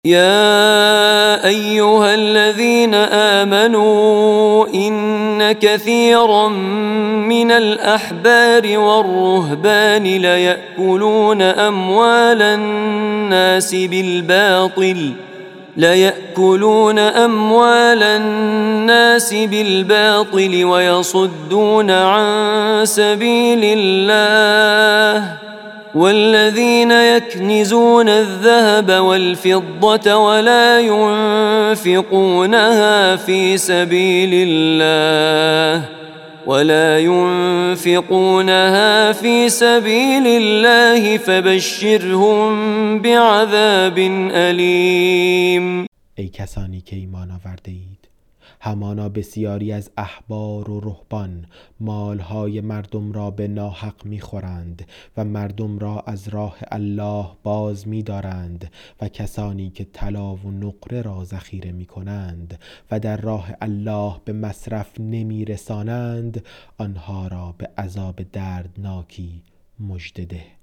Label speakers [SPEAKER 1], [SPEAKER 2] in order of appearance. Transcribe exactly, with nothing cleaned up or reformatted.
[SPEAKER 1] يا أيها الذين آمنوا إن كثيرا من الأحبار والرهبان ليأكلون أموال الناس بالباطل ليأكلون أموال الناس بالباطل ويصدون عن سبيل الله والذين يكنزون الذهب والفضة ولا ينفقونها في سبيل الله ولا ينفقونها في سبيل الله فبشرهم بعذاب أليم.
[SPEAKER 2] ای کسانی که ایمان آورده اید، همانا بسیاری از احبار و رهبان مالهای مردم را به ناحق میخورند و مردم را از راه الله باز می‌دارند و کسانی که طلا و نقره را ذخیره می‌کنند و در راه الله به مصرف نمی‌رسانند، آنها را به عذاب دردناکی مژده ده.